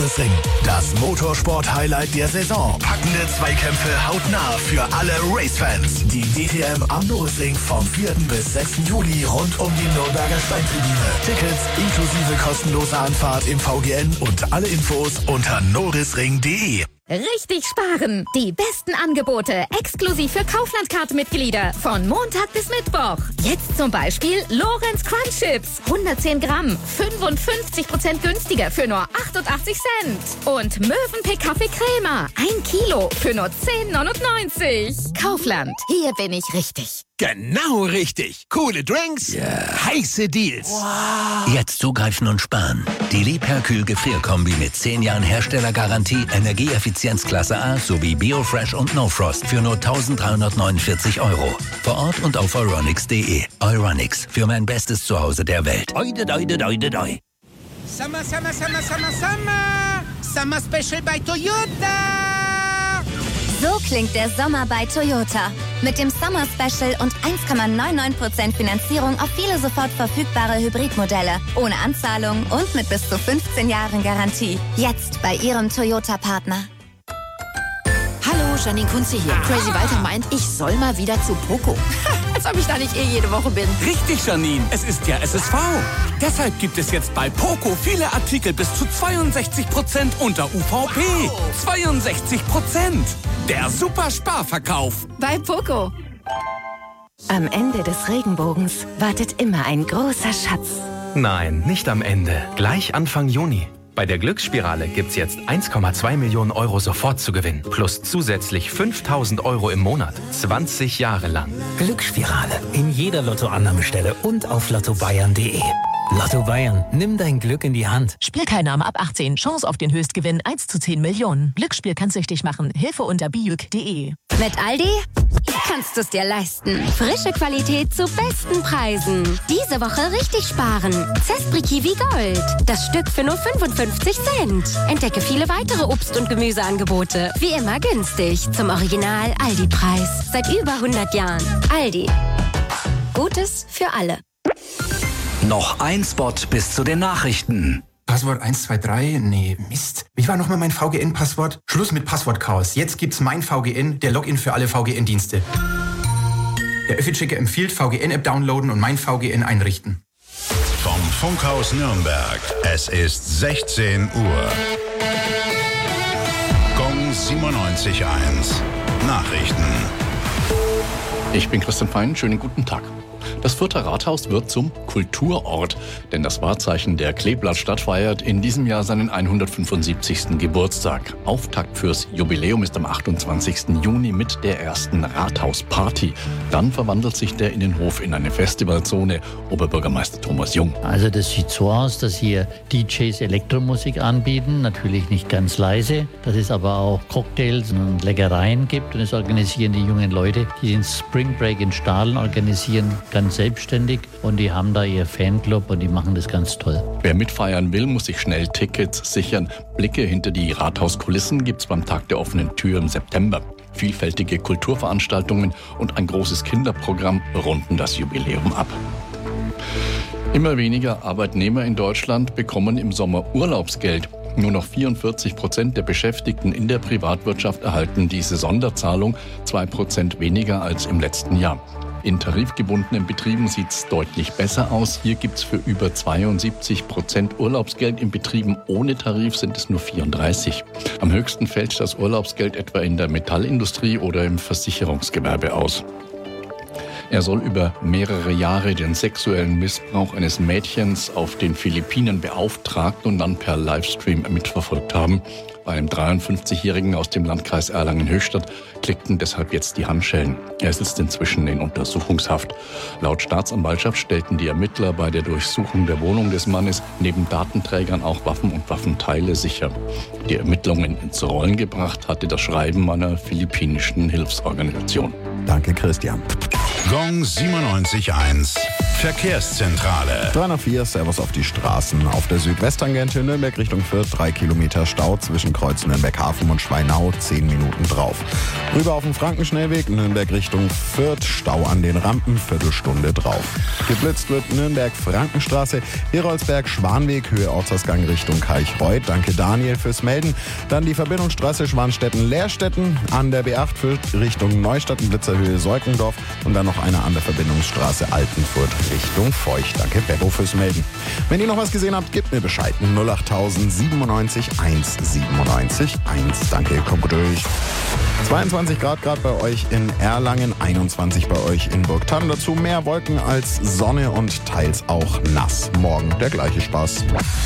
Nürburgring. Das Motorsport-Highlight der Saison. Packende Zweikämpfe hautnah für alle Racefans. Die DTM am Nürburgring vom 4. bis 6. Juli rund um die Nürnberger Steintribüne. Tickets inklusive kostenloser Anfahrt im VGN und alle Infos unter nürburgring.de. Richtig sparen! Die besten Angebote exklusiv für Kaufland-Card-Mitglieder von Montag bis Mittwoch. Jetzt zum Beispiel Lorenz Crunch Chips, 110 Gramm, 55% günstiger für nur 88 Cent. Und Mövenpick Kaffee Crema, 1 Kilo für nur 10,99. Kaufland, hier bin ich richtig. Genau richtig. Coole Drinks, heiße Deals. Wow. Jetzt zugreifen und sparen. Die Liebherr-Kühl Gefrierkombi mit 10 Jahren Herstellergarantie, Energieeffizienzklasse A sowie Biofresh und No Frost für nur 1.349 €. Vor Ort und auf euronics.de. Euronics, für mein bestes Zuhause der Welt. Oide, oide, oide, oide. Summer, summer, summer, summer, summer. Summer Special bei Toyota. So klingt der Sommer bei Toyota. Mit dem Summer Special und 1,99% Finanzierung auf viele sofort verfügbare Hybridmodelle. Ohne Anzahlung und mit bis zu 15 Jahren Garantie. Jetzt bei Ihrem Toyota-Partner. Hallo, Janine Kunze hier. Crazy Walter meint, ich soll mal wieder zu Poco. Als ob ich da nicht jede Woche bin. Richtig, Janine. Es ist ja SSV. Deshalb gibt es jetzt bei Poco viele Artikel bis zu 62% unter UVP. 62%. Der super Sparverkauf. Bei Poco. Am Ende des Regenbogens wartet immer ein großer Schatz. Nein, nicht am Ende. Gleich Anfang Juni. Bei der Glücksspirale gibt's jetzt 1,2 Millionen € sofort zu gewinnen. Plus zusätzlich 5.000 € im Monat. 20 Jahre lang. Glücksspirale. In jeder Lottoannahmestelle und auf lottobayern.de. Lotto Bayern. Nimm dein Glück in die Hand. Spielteilnahme ab 18. Chance auf den Höchstgewinn 1 zu 10 Millionen. Glücksspiel kann süchtig machen. Hilfe unter bijuk.de. Mit Aldi kannst du es dir leisten. Frische Qualität zu besten Preisen. Diese Woche richtig sparen. Zespri Kiwi Gold. Das Stück für nur 55 Cent. Entdecke viele weitere Obst- und Gemüseangebote. Wie immer günstig. Zum Original Aldi-Preis. Seit über 100 Jahren. Aldi. Gutes für alle. Noch ein Spot bis zu den Nachrichten. Passwort 123? Nee, Mist. Wie war nochmal mein VGN-Passwort? Schluss mit Passwortchaos. Jetzt gibt's mein VGN, der Login für alle VGN-Dienste. Der Öffi-Checker empfiehlt VGN-App downloaden und mein VGN einrichten. Vom Funkhaus Nürnberg. Es ist 16 Uhr. Gong 97.1. Nachrichten. Ich bin Christian Fein. Schönen guten Tag. Das Fürther Rathaus wird zum Kulturort, denn das Wahrzeichen der Kleeblattstadt feiert in diesem Jahr seinen 175. Geburtstag. Auftakt fürs Jubiläum ist am 28. Juni mit der ersten Rathausparty. Dann verwandelt sich der Innenhof in eine Festivalzone. Oberbürgermeister Thomas Jung. Also das sieht so aus, dass hier DJs Elektromusik anbieten, natürlich nicht ganz leise, dass es aber auch Cocktails und Leckereien gibt und es organisieren die jungen Leute, die den Spring Break in Stahlen organisieren, ganz selbstständig und die haben da ihr Fanclub und die machen das ganz toll. Wer mitfeiern will, muss sich schnell Tickets sichern. Blicke hinter die Rathauskulissen gibt's beim Tag der offenen Tür im September. Vielfältige Kulturveranstaltungen und ein großes Kinderprogramm runden das Jubiläum ab. Immer weniger Arbeitnehmer in Deutschland bekommen im Sommer Urlaubsgeld. Nur noch 44% der Beschäftigten in der Privatwirtschaft erhalten diese Sonderzahlung, 2% weniger als im letzten Jahr. In tarifgebundenen Betrieben sieht es deutlich besser aus. Hier gibt es für über 72% Urlaubsgeld. In Betrieben ohne Tarif sind es nur 34%. Am höchsten fällt das Urlaubsgeld etwa in der Metallindustrie oder im Versicherungsgewerbe aus. Er soll über mehrere Jahre den sexuellen Missbrauch eines Mädchens auf den Philippinen beauftragt und dann per Livestream mitverfolgt haben. Bei einem 53-Jährigen aus dem Landkreis Erlangen-Höchstadt klickten deshalb jetzt die Handschellen. Er sitzt inzwischen in Untersuchungshaft. Laut Staatsanwaltschaft stellten die Ermittler bei der Durchsuchung der Wohnung des Mannes neben Datenträgern auch Waffen und Waffenteile sicher. Die Ermittlungen ins Rollen gebracht hatte das Schreiben einer philippinischen Hilfsorganisation. Danke, Christian. Gong 97.1. Verkehrszentrale. 304, Servus auf die Straßen. Auf der Südwesttangente Nürnberg Richtung Fürth 3 Kilometer Stau zwischen Kreuz Nürnberg-Hafen und Schweinau, 10 Minuten drauf. Rüber auf dem Frankenschnellweg Nürnberg Richtung Fürth, Stau an den Rampen, Viertelstunde drauf. Geblitzt wird Nürnberg-Frankenstraße, Heroldsberg-Schwanweg, Höhe Ortsausgang Richtung Kalchreuth. Danke Daniel fürs Melden. Dann die Verbindungsstraße Schwanstetten-Lehrstetten, an der B8 Fürth Richtung Neustadt, Blitzerhöhe Seukendorf und dann noch eine an der Verbindungsstraße Altenfurt Richtung Feucht. Danke Beppo fürs Melden. Wenn ihr noch was gesehen habt, gebt mir Bescheid. 08000 97 197 1. Danke, kommt gut durch. 22 Grad gerade bei euch in Erlangen, 21 bei euch in Burgthann. Dazu mehr Wolken als Sonne und teils auch nass. Morgen der gleiche Spaß.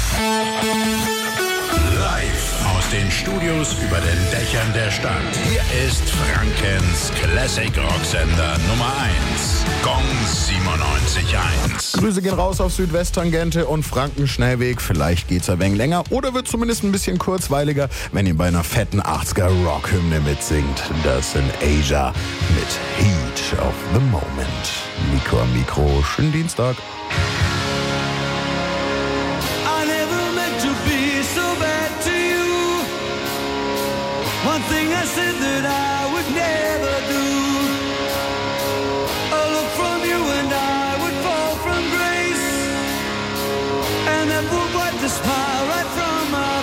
Live aus den Studios über den Dächern der Stadt. Hier ist Frankens Classic Rocksender Nummer 1. Gong 97.1. Grüße gehen raus auf Südwesttangente und Frankenschnellweg. Vielleicht geht's ein wenig länger oder wird zumindest ein bisschen kurzweiliger, wenn ihr bei einer fetten 80er Rockhymne mitsingt. Das sind Asia mit Heat of the Moment. Mikro am Mikro, schönen Dienstag. One thing I said that I would never do. A look from you and I would fall from grace, and that would wipe the smile right from my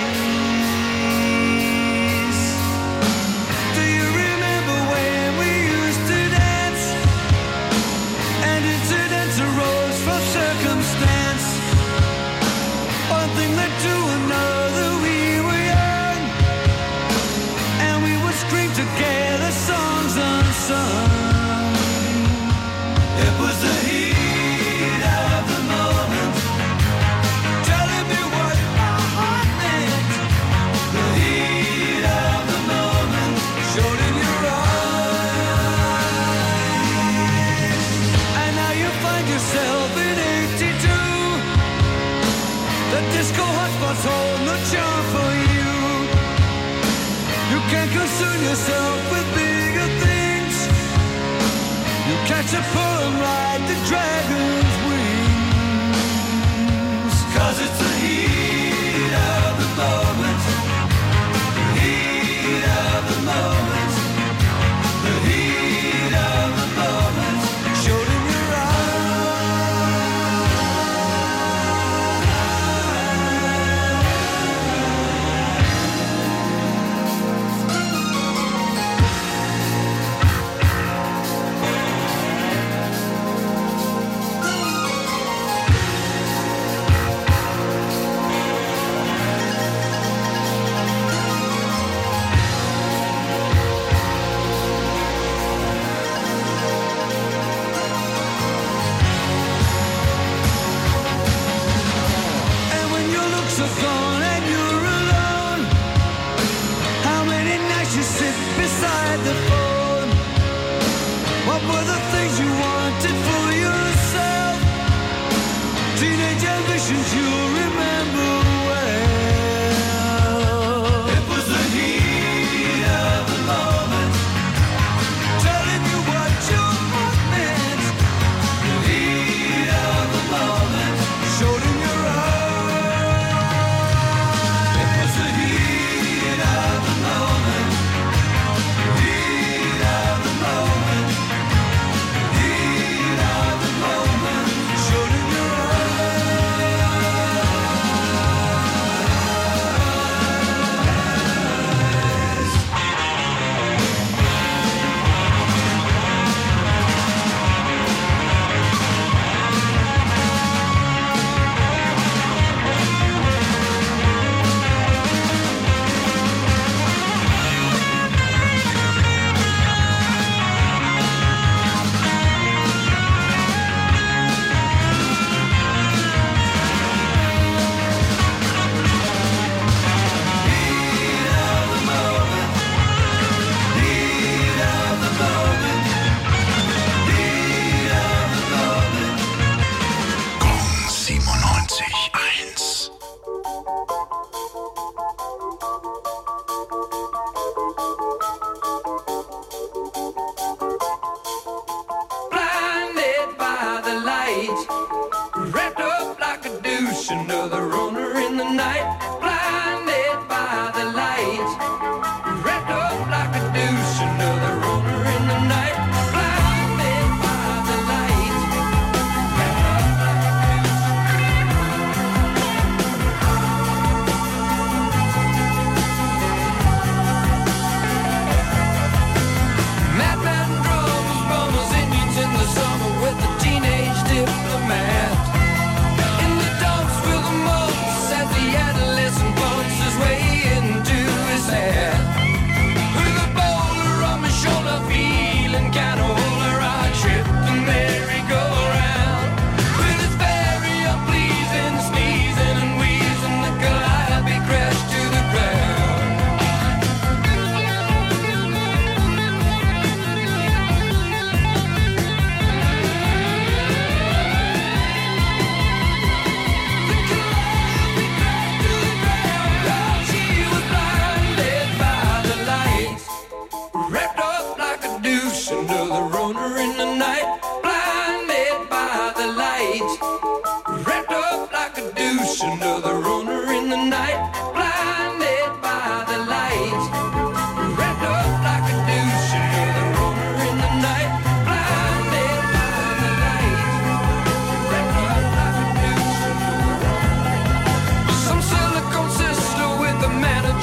face. Do you remember when we used to dance, and incidents arose from circumstance? One thing led to another, we were young, and we would scream together songs unsung. It was the heat of the moment, telling me what my heart meant. The heat of the moment showed in your eyes, and now you find yourself in 82. The disco hotspots hold no charm for you. You can't concern yourself with bigger things. You catch a pull and ride the dragon's wings. 'Cause it's the heat of the moment. The heat of the moment. The heat of the moment showed in your gone and you're alone. How many nights you sit beside the phone? What were the things you wanted for yourself? Teenage ambitions you remember well. It was the heat of the moment, telling you what your heart meant. The heat of the moment showed in your eyes.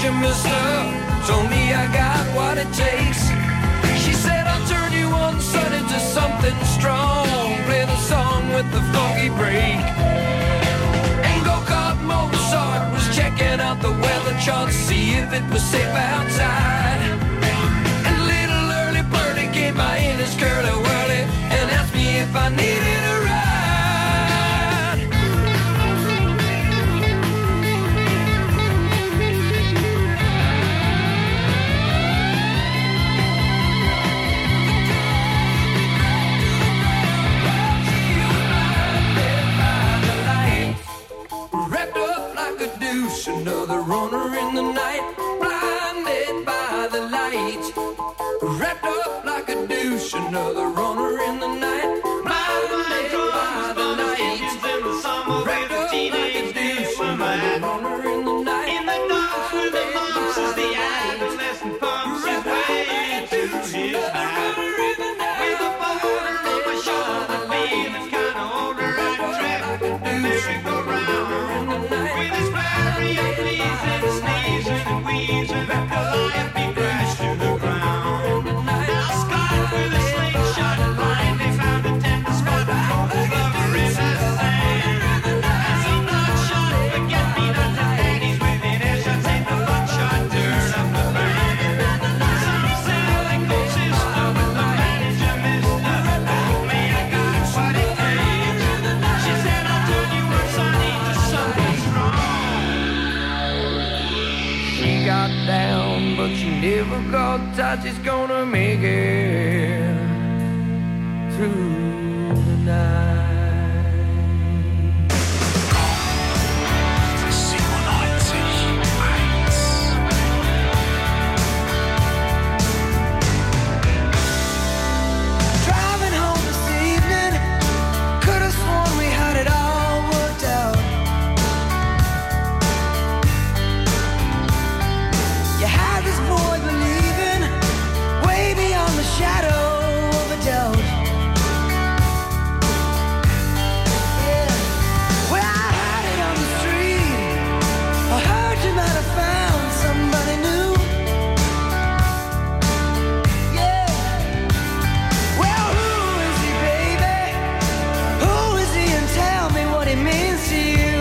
you, mister. Told me I got what it takes. She said I'll turn you on, son, into something strong. Play the song with the funky break. And go-kart Mozart was checking out the weather chart, see if it was safe outside. And little early birdie came by in his curly-whirly and asked me if I needed a ride. Another runner in the night, blinded by the light. Wrapped up like a douche, another runner in the night, blinded by the light. Wrapped up like a douche, another runner in the night. In the dark with the bumps as the adolescent pumps his way to his back. With a boulder on my shoulder, feeling kinda older, I track the merry-go-round. With his pleasing, sneezing and wheezing, Calliope crashed to the ground. Now Scott with a slingshot blindly found a tender spot over his sand. And some bloodshot forget-me-not ladies within earshot take the bloodshot turn up the band. Some cynical sister with the manager, mister, told me I got what it takes. She said I'll turn you on, sonny, to something strong. She got down, but she never got touch. She's gonna make it through the night. Driving home this evening, could have sworn we had it all worked out. You had this boy believing way beyond the shadow of a doubt. Yeah. Well, I heard it on the street. I heard you might have found somebody new. Yeah. Well, who is he, baby? Who is he, and tell me what he means to you?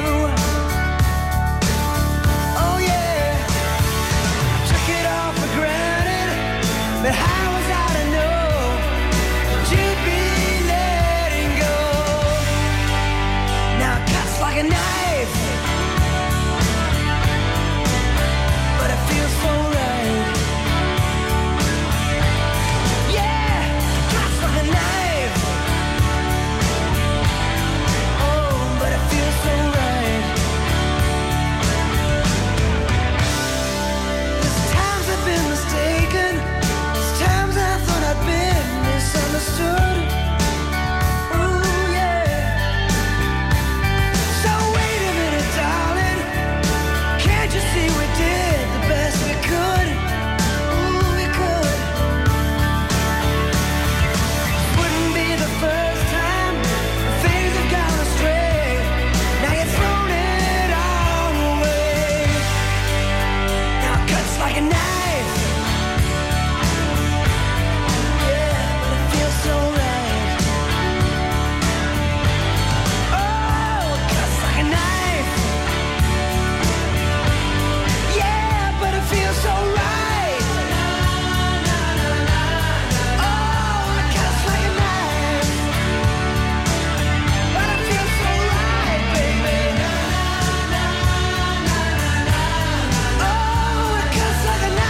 Oh yeah. Took it all for granted, but how was I to know that you'd be letting go? Now it cuts like a knife, but it feels so right. Yeah, it cuts like a knife. Oh, but it feels so right. There's times I've been mistaken. There's times I thought I'd been misunderstood. Ooh, yeah. So wait a minute, darling. Can't you see we did the best we could? Ooh, we could. Wouldn't be the first time things have gone astray. Now you've thrown it all away. Now it cuts like a knife. Yeah, but it feels so right. Oh, it cuts like a knife. Yeah, but it feels so right. Oh, it cuts like a knife. But it feels so right, baby. Oh, it cuts like a knife.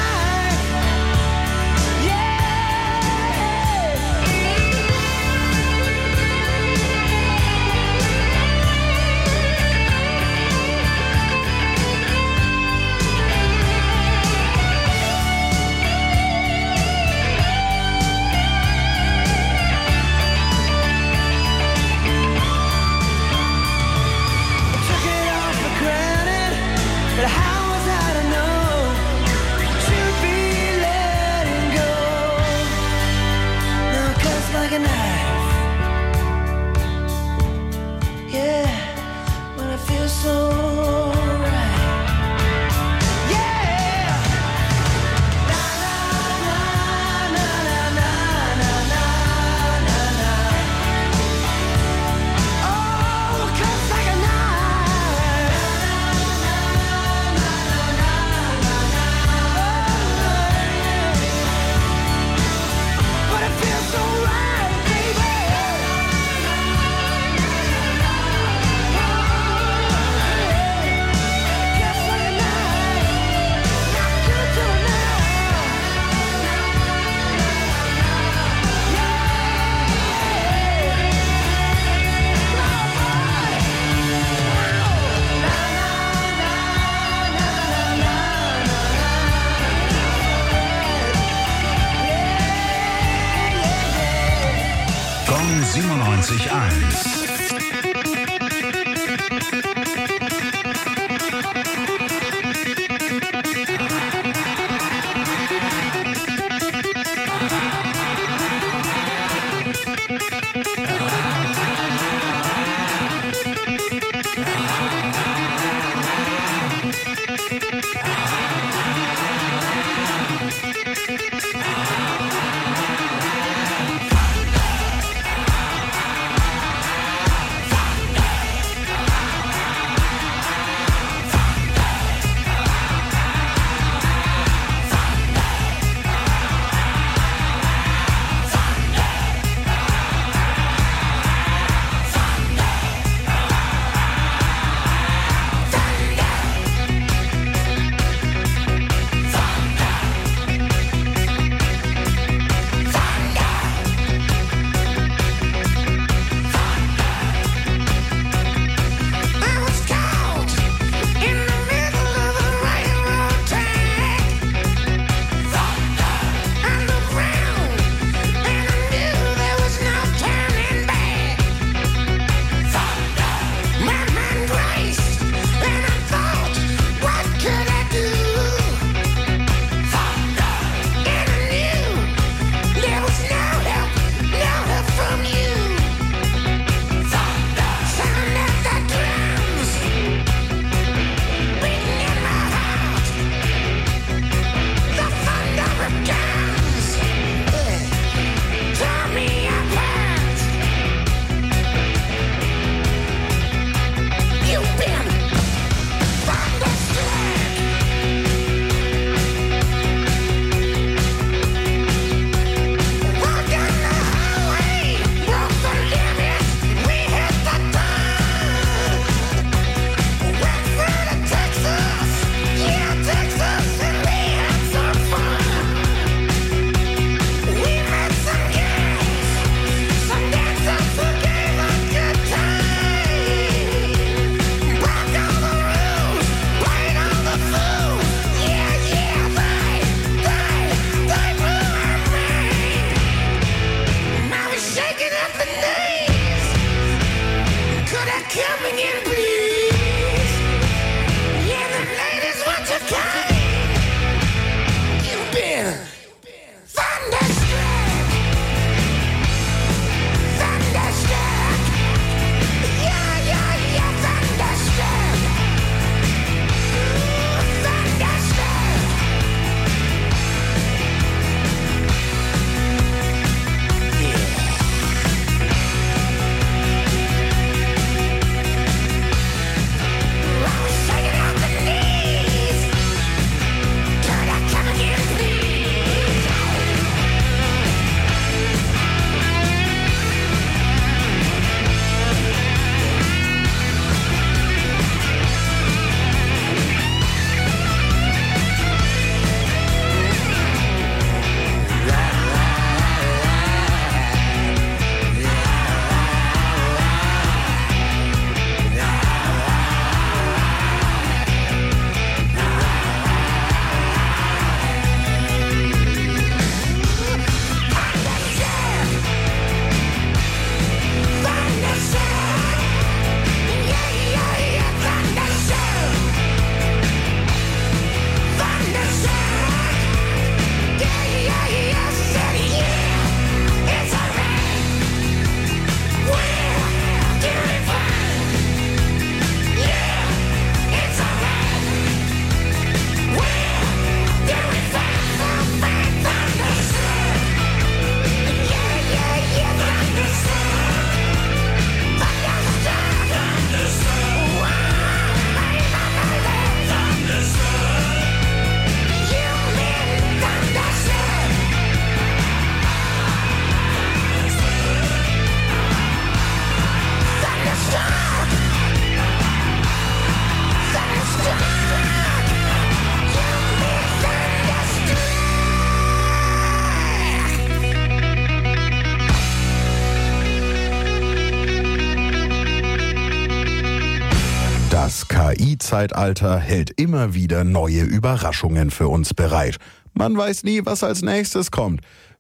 Das KI-Zeitalter hält immer wieder neue Überraschungen für uns bereit. Man weiß nie, was als nächstes kommt.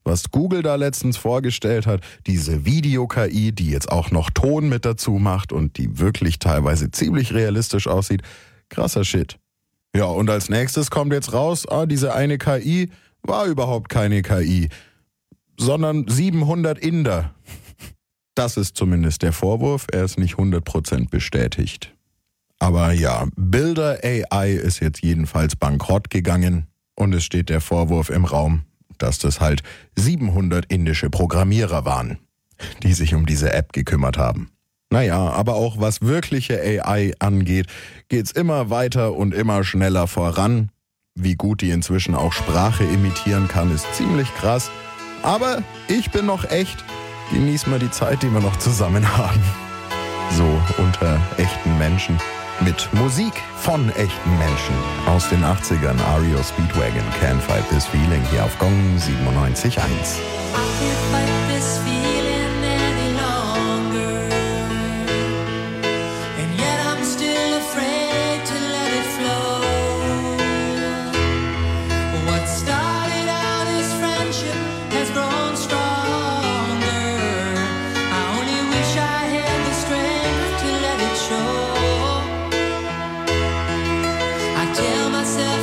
was Google da letztens vorgestellt hat, diese Video-KI, die jetzt auch noch Ton mit dazu macht und die wirklich teilweise ziemlich realistisch aussieht, krasser Shit. Ja, und als nächstes kommt jetzt raus, diese eine KI war überhaupt keine KI, sondern 700 Inder. Das ist zumindest der Vorwurf, er ist nicht 100% bestätigt. Aber ja, Builder AI ist jetzt jedenfalls bankrott gegangen und es steht der Vorwurf im Raum, dass das halt 700 indische Programmierer waren, die sich um diese App gekümmert haben. Naja, aber auch was wirkliche AI angeht, geht's immer weiter und immer schneller voran. Wie gut die inzwischen auch Sprache imitieren kann, ist ziemlich krass. Aber ich bin noch echt. Genieß mal die Zeit, die wir noch zusammen haben. So unter echten Menschen. Mit Musik von echten Menschen. Aus den 80ern, REO Speedwagon, Can't Fight This Feeling, hier auf Gong 97.1.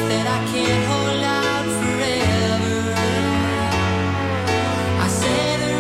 Say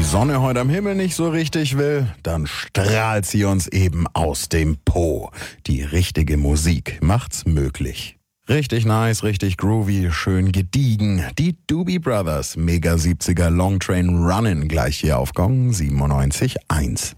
Sonne heute am Himmel nicht so richtig will, dann strahlt sie uns eben aus dem Po. Die richtige Musik macht's möglich. Richtig nice, richtig groovy, schön gediegen. Die Doobie Brothers, Mega 70er Long Train Runnin', gleich hier auf Gong 97.1.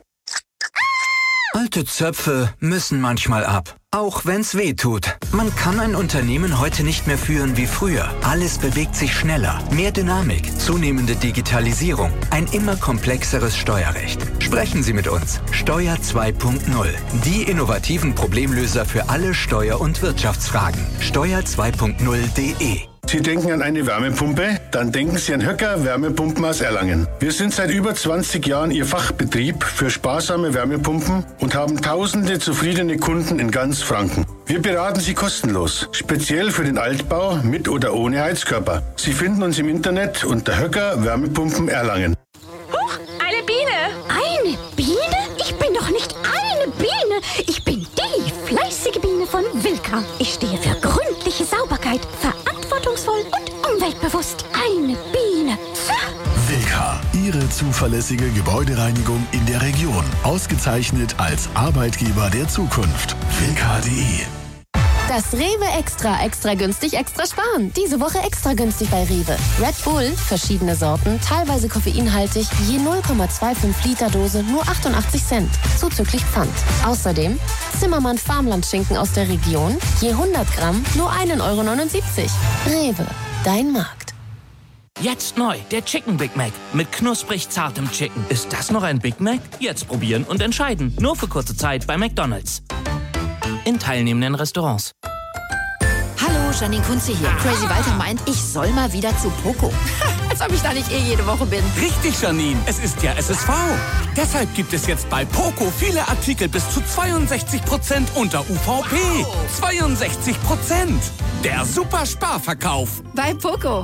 Alte Zöpfe müssen manchmal ab, auch wenn's weh tut. Man kann ein Unternehmen heute nicht mehr führen wie früher. Alles bewegt sich schneller, mehr Dynamik, zunehmende Digitalisierung, ein immer komplexeres Steuerrecht. Sprechen Sie mit uns. Steuer 2.0, die innovativen Problemlöser für alle Steuer- und Wirtschaftsfragen. Steuer2.0.de. Sie denken an eine Wärmepumpe? Dann denken Sie an Höcker Wärmepumpen aus Erlangen. Wir sind seit über 20 Jahren Ihr Fachbetrieb für sparsame Wärmepumpen und haben tausende zufriedene Kunden in ganz Franken. Wir beraten Sie kostenlos, speziell für den Altbau mit oder ohne Heizkörper. Sie finden uns im Internet unter Höcker Wärmepumpen Erlangen. Huch, eine Biene! Eine Biene? Ich bin doch nicht eine Biene. Ich bin die fleißige Biene von Wilka. Ich stehe für gründliche Sauberkeit, verantwortungsvoll und umweltbewusst. Eine Biene. Wilka, Ihre zuverlässige Gebäudereinigung in der Region. Ausgezeichnet als Arbeitgeber der Zukunft. Wilka.de. Das Rewe extra günstig, extra sparen. Diese Woche extra günstig bei Rewe. Red Bull, verschiedene Sorten, teilweise koffeinhaltig, je 0,25 Liter Dose, nur 88 Cent. Zuzüglich Pfand. Außerdem Zimmermann Farmlandschinken aus der Region, je 100 Gramm, nur 1,79 Euro. Rewe, dein Markt. Jetzt neu, der Chicken Big Mac mit knusprig zartem Chicken. Ist das noch ein Big Mac? Jetzt probieren und entscheiden. Nur für kurze Zeit bei McDonald's. In teilnehmenden Restaurants. Hallo, Janine Kunze hier. Crazy Walter meint, ich soll mal wieder zu Poco. Als ob ich da nicht jede Woche bin. Richtig, Janine. Es ist ja SSV. Deshalb gibt es jetzt bei Poco viele Artikel bis zu 62% unter UVP. 62%. Der super Sparverkauf. Bei Poco.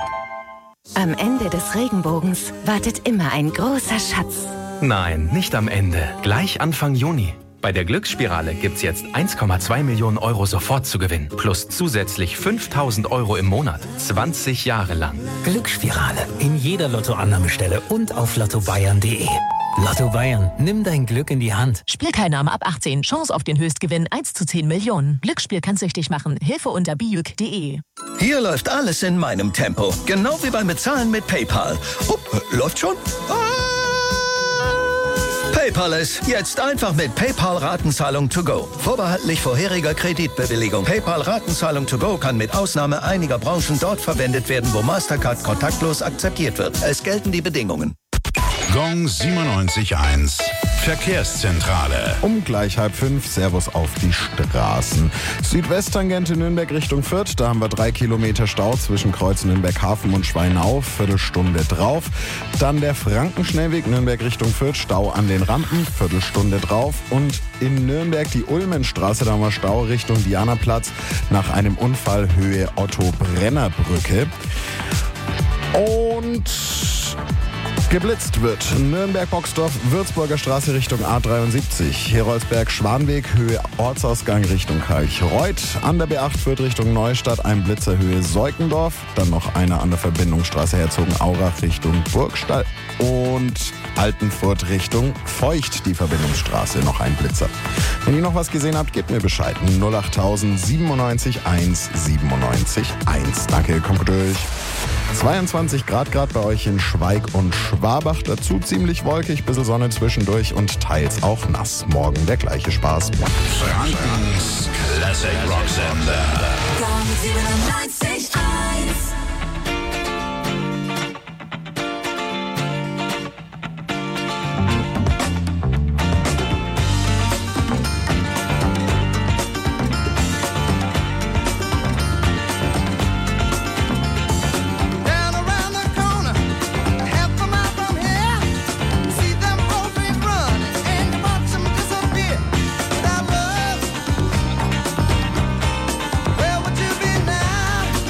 Am Ende des Regenbogens wartet immer ein großer Schatz. Nein, nicht am Ende. Gleich Anfang Juni. Bei der Glücksspirale gibt's jetzt 1,2 Millionen Euro sofort zu gewinnen. Plus zusätzlich 5.000 Euro im Monat. 20 Jahre lang. Glücksspirale. In jeder Lottoannahmestelle und auf lottobayern.de. Lotto Bayern. Nimm dein Glück in die Hand. Spielteilnahme ab 18. Chance auf den Höchstgewinn 1 zu 10 Millionen. Glücksspiel kann süchtig machen. Hilfe unter biuk.de. Hier läuft alles in meinem Tempo. Genau wie beim Bezahlen mit PayPal. Läuft schon? PayPal ist jetzt einfach mit PayPal-Ratenzahlung to go. Vorbehaltlich vorheriger Kreditbewilligung. PayPal-Ratenzahlung to go kann mit Ausnahme einiger Branchen dort verwendet werden, wo Mastercard kontaktlos akzeptiert wird. Es gelten die Bedingungen. Gong 97.1. Verkehrszentrale. Um gleich 4:30, Servus auf die Straßen. Südwesttangente Nürnberg Richtung Fürth, da haben wir 3 Kilometer Stau zwischen Kreuz Nürnberg-Hafen und Schweinau, Viertelstunde drauf. Dann der Frankenschnellweg Nürnberg Richtung Fürth, Stau an den Rampen, Viertelstunde drauf. Und in Nürnberg die Ulmenstraße, da haben wir Stau Richtung Dianaplatz nach einem Unfall Höhe Otto-Brenner-Brücke. Und geblitzt wird Nürnberg-Boxdorf, Würzburger Straße Richtung A73, Heroldsberg-Schwanweg, Höhe Ortsausgang Richtung Kalchreuth, an der B8 Fürth Richtung Neustadt, ein Blitzer Höhe Seukendorf, dann noch einer an der Verbindungsstraße Herzogenaurach Richtung Burgstall und Altenfurt Richtung Feucht, die Verbindungsstraße, noch ein Blitzer. Wenn ihr noch was gesehen habt, gebt mir Bescheid. 08000 97 1 97 1. Danke, kommt durch. 22 Grad gerade bei euch in Schweig und Schwabach. Dazu ziemlich wolkig, bisschen Sonne zwischendurch und teils auch nass. Morgen der gleiche Spaß. Frankens Classic Rocksender. Gong 97.1. Where would you be now?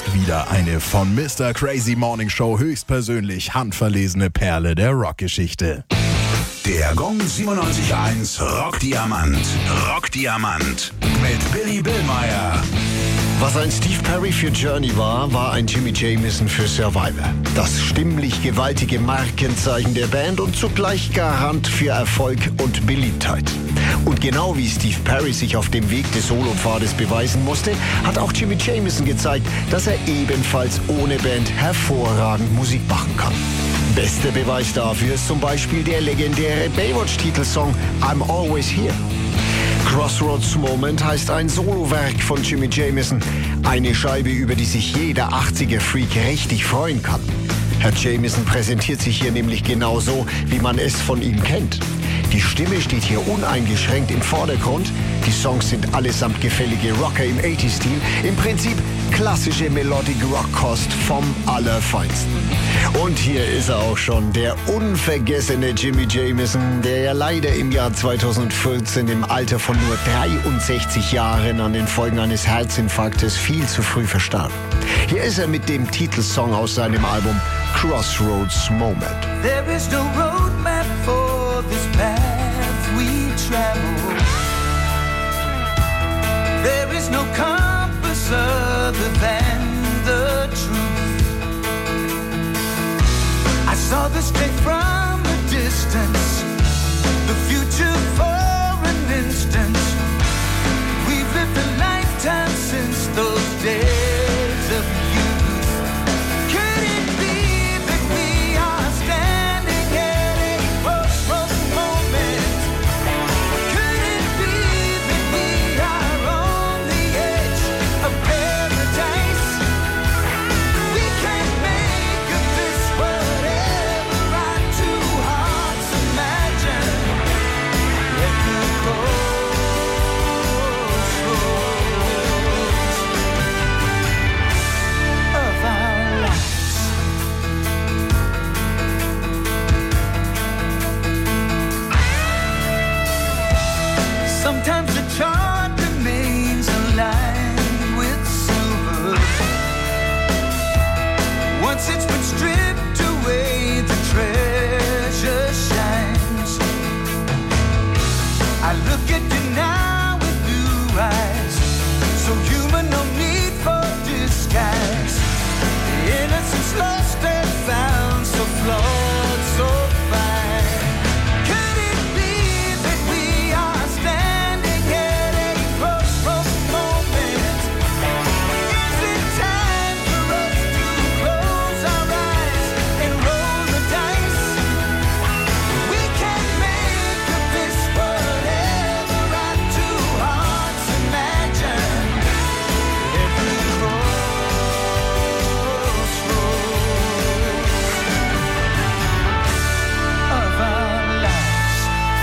ist wieder eine von Mr. Crazy Morning Show höchstpersönlich handverlesene Perle der Rockgeschichte. Der Gong 97.1 Rockdiamant. Rockdiamant mit Billy Billmeyer. Was ein Steve Perry für Journey war, war ein Jimmy Jamison für Survivor. Das stimmlich gewaltige Markenzeichen der Band und zugleich Garant für Erfolg und Beliebtheit. Und genau wie Steve Perry sich auf dem Weg des Solopfades beweisen musste, hat auch Jimmy Jamison gezeigt, dass er ebenfalls ohne Band hervorragend Musik machen kann. Bester Beweis dafür ist zum Beispiel der legendäre Baywatch-Titelsong I'm Always Here. Crossroads Moment heißt ein Solowerk von Jimmy Jamison. Eine Scheibe, über die sich jeder 80er-Freak richtig freuen kann. Herr Jamison präsentiert sich hier nämlich genauso, wie man es von ihm kennt. Die Stimme steht hier uneingeschränkt im Vordergrund. Die Songs sind allesamt gefällige Rocker im 80s-Stil. Im Prinzip klassische Melodic Rock-Kost vom Allerfeinsten. Und hier ist er auch schon, der unvergessene Jimmy Jamison, der ja leider im Jahr 2014 im Alter von nur 63 Jahren an den Folgen eines Herzinfarktes viel zu früh verstarb. Hier ist er mit dem Titelsong aus seinem Album Crossroads Moment. There is no roadmap for this path we travel. There is no compass other than the truth. I saw this day from a distance, the future for an instant. We've lived a lifetime since those days of youth. Could it be that we are standing at a crossroads moment? Could it be that we are on the edge of paradise? We can make of this whatever our two hearts imagine. At the crossroads of our lives. Sometimes the chart remains aligned with silver. Once it's been stripped away, the treasure shines. I look at you now with blue eyes, so human, no need for disguise. The innocence lost and found, so flawed, so fine. Could it be that we are standing at a crossroads moment? Is it time for us to close our eyes and roll the dice? We can make of this whatever our two hearts imagine. Every crossroads of our lives.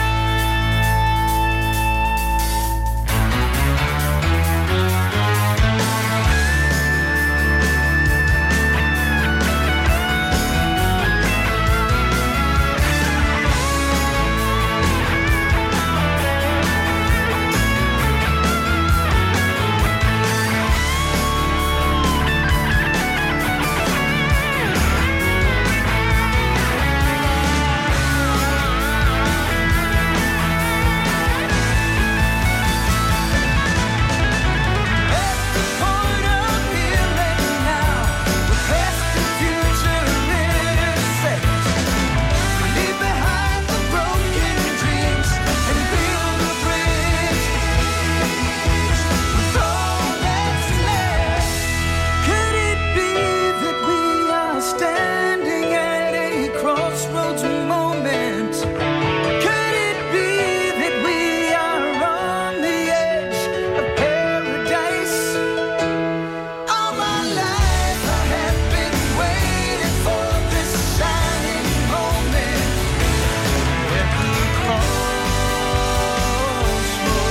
Could it be that we are standing at a crossroads moment? Could it be that we are on the edge of paradise? All my life I have been waiting for this shining moment. At the crossroads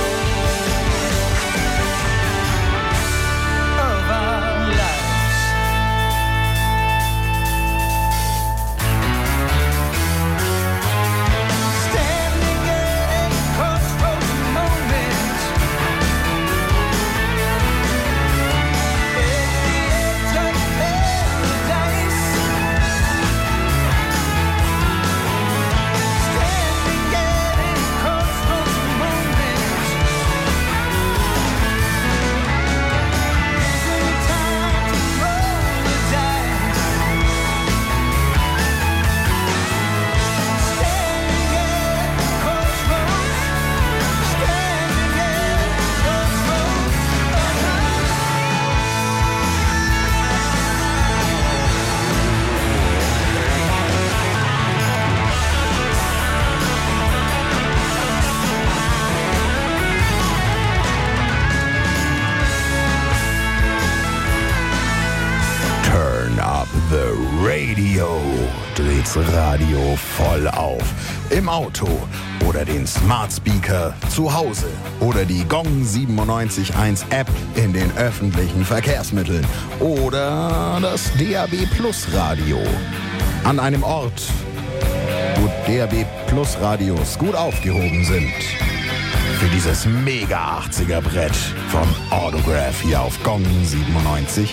of our lives. das Radio voll auf. Im Auto oder den Smart Speaker zu Hause oder die Gong 97.1 App in den öffentlichen Verkehrsmitteln oder das DAB Plus Radio. An einem Ort, wo DAB Plus Radios gut aufgehoben sind. Für dieses mega 80er Brett von Autograph hier auf Gong 97.1.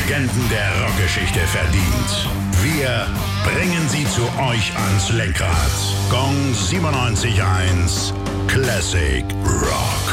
Legenden der Rockgeschichte verdient. Wir bringen sie zu euch ans Lenkrad. Gong 97.1 Classic Rock.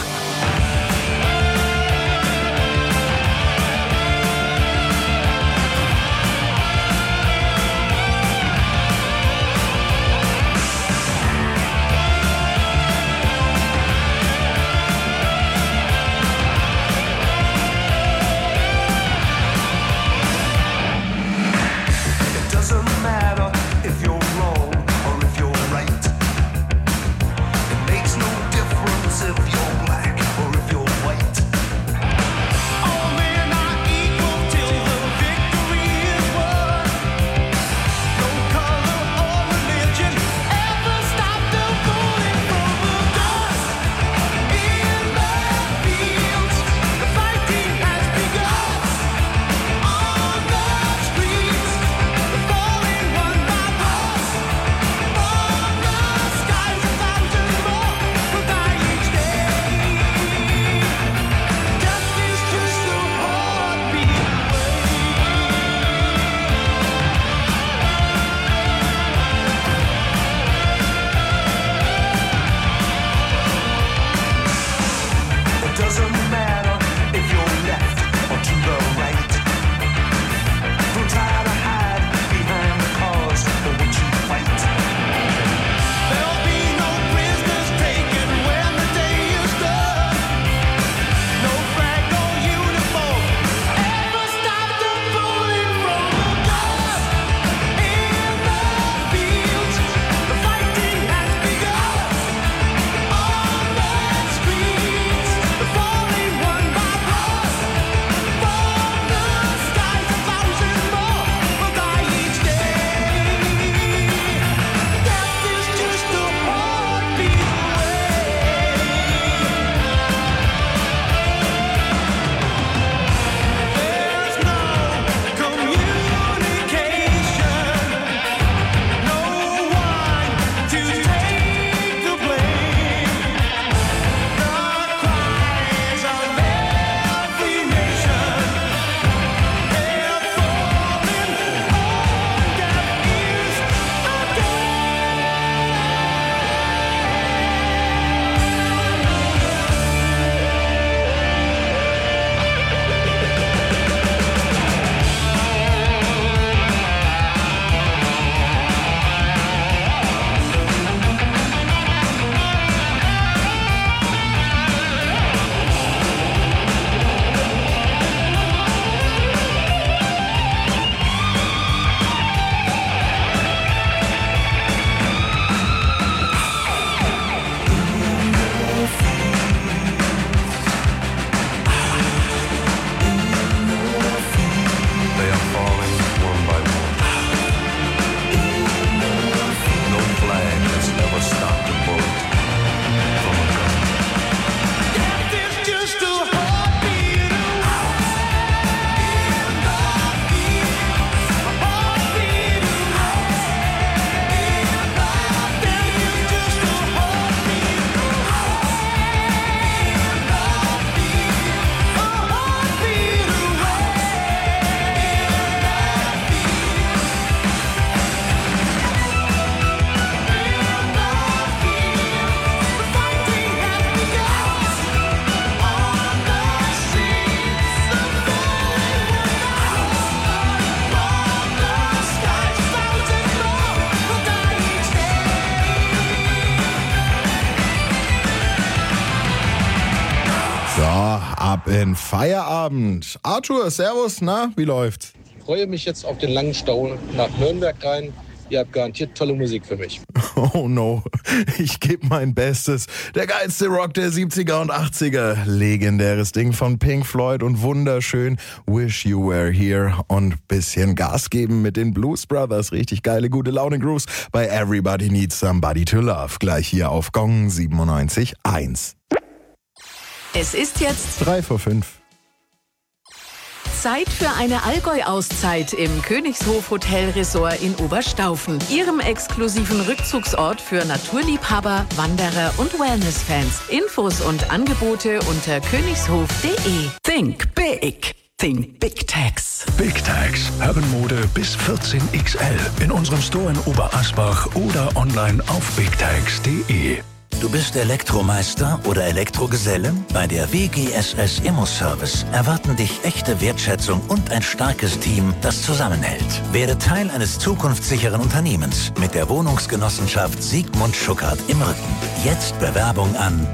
ab in Feierabend. Arthur, servus, na, wie läuft's? Ich freue mich jetzt auf den langen Stau nach Nürnberg rein. Ihr habt garantiert tolle Musik für mich. Oh no, ich gebe mein Bestes. Der geilste Rock der 70er und 80er. Legendäres Ding von Pink Floyd und wunderschön Wish You Were Here. Und bisschen Gas geben mit den Blues Brothers. Richtig geile, gute Laune-Grooves bei Everybody Needs Somebody to Love. Gleich hier auf Gong 97.1. Es ist jetzt 3:05. Zeit für eine Allgäu-Auszeit im Königshof Hotel Resort in Oberstaufen. Ihrem exklusiven Rückzugsort für Naturliebhaber, Wanderer und Wellness-Fans. Infos und Angebote unter königshof.de. Think big. Think Big Tex. Big Tex. Herrenmode bis 14XL. In unserem Store in Oberasbach oder online auf bigtex.de. Du bist Elektromeister oder Elektrogeselle? Bei der WGSS Immo-Service erwarten dich echte Wertschätzung und ein starkes Team, das zusammenhält. Werde Teil eines zukunftssicheren Unternehmens mit der Wohnungsgenossenschaft Sigmund Schuckert im Rücken. Jetzt Bewerbung an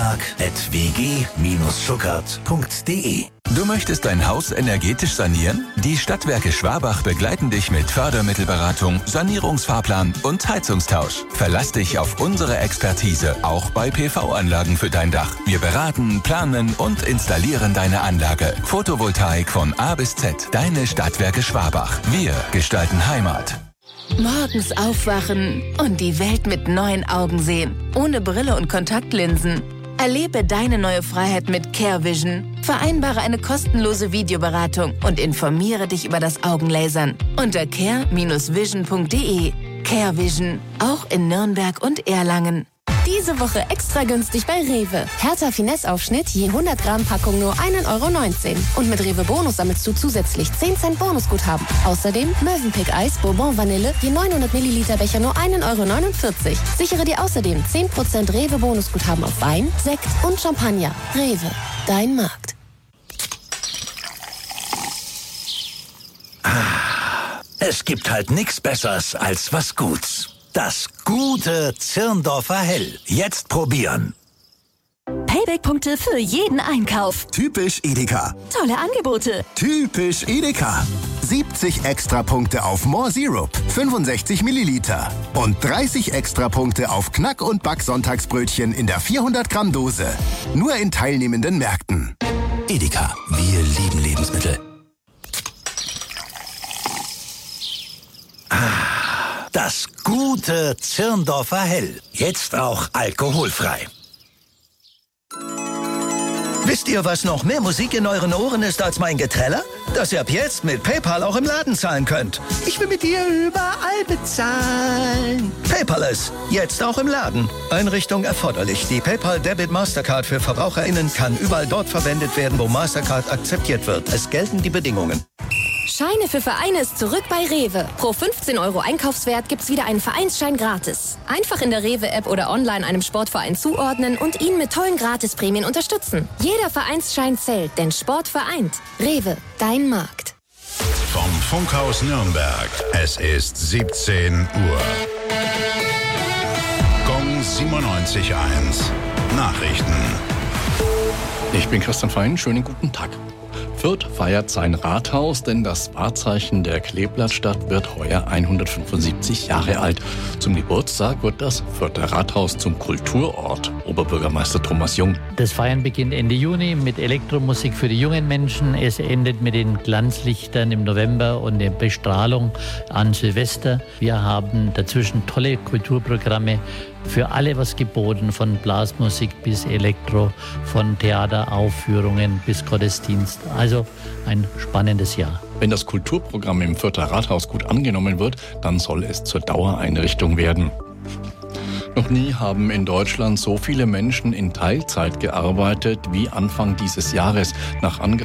handwerk@wg-schuckert.de. Du möchtest dein Haus energetisch sanieren? Die Stadtwerke Schwabach begleiten dich mit Fördermittelberatung, Sanierungsfahrplan und Heizungstausch. Verlass dich auf unsere Expertise, auch bei PV-Anlagen für dein Dach. Wir beraten, planen und installieren deine Anlage. Photovoltaik von A bis Z. Deine Stadtwerke Schwabach. Wir gestalten Heimat. Morgens aufwachen und die Welt mit neuen Augen sehen. Ohne Brille und Kontaktlinsen. Erlebe deine neue Freiheit mit CareVision. Vereinbare eine kostenlose Videoberatung und informiere dich über das Augenlasern unter care-vision.de. CareVision, auch in Nürnberg und Erlangen. Diese Woche extra günstig bei Rewe. Hertha Finesse-Aufschnitt je 100 Gramm Packung nur 1,19 €. Und mit Rewe Bonus sammelst du zusätzlich 10 Cent Bonusguthaben. Außerdem Mövenpick Eis Bourbon Vanille je 900 Milliliter Becher nur 1,49 €. Sichere dir außerdem 10% Rewe Bonusguthaben auf Wein, Sekt und Champagner. Rewe, dein Markt. Es gibt halt nichts Besseres als was Gutes. Das gute Zirndorfer Hell. Jetzt probieren. Payback-Punkte für jeden Einkauf. Typisch Edeka. Tolle Angebote. Typisch Edeka. 70 Extrapunkte auf More Syrup, 65 Milliliter. Und 30 Extrapunkte auf Knack- und Back-Sonntagsbrötchen in der 400 Gramm Dose. Nur in teilnehmenden Märkten. Edeka. Wir lieben Lebensmittel. Das gute Zirndorfer Hell. Jetzt auch alkoholfrei. Wisst ihr, was noch mehr Musik in euren Ohren ist als mein Geträller? Dass ihr ab jetzt mit PayPal auch im Laden zahlen könnt. Ich will mit dir überall bezahlen. Paperless, jetzt auch im Laden. Einrichtung erforderlich. Die PayPal Debit Mastercard für VerbraucherInnen kann überall dort verwendet werden, wo Mastercard akzeptiert wird. Es gelten die Bedingungen. Scheine für Vereine ist zurück bei Rewe. Pro 15 € Einkaufswert gibt's wieder einen Vereinsschein gratis. Einfach in der Rewe-App oder online einem Sportverein zuordnen und ihn mit tollen Gratisprämien unterstützen. Jeder Vereinsschein zählt, denn Sport vereint. Rewe, dein Markt. Vom Funkhaus Nürnberg. Es ist 17 Uhr. Gong 97.1. Nachrichten. Ich bin Christian Fein, schönen guten Tag. Fürth feiert sein Rathaus, denn das Wahrzeichen der Kleeblattstadt wird heuer 175 Jahre alt. Zum Geburtstag wird das Fürther Rathaus zum Kulturort. Oberbürgermeister Thomas Jung. Das Feiern beginnt Ende Juni mit Elektromusik für die jungen Menschen. Es endet mit den Glanzlichtern im November und der Bestrahlung an Silvester. Wir haben dazwischen tolle Kulturprogramme. Für alle was geboten, von Blasmusik bis Elektro, von Theateraufführungen bis Gottesdienst. Also ein spannendes Jahr. Wenn das Kulturprogramm im Fürther Rathaus gut angenommen wird, dann soll es zur Dauereinrichtung werden. Noch nie haben in Deutschland so viele Menschen in Teilzeit gearbeitet wie Anfang dieses Jahres. Nach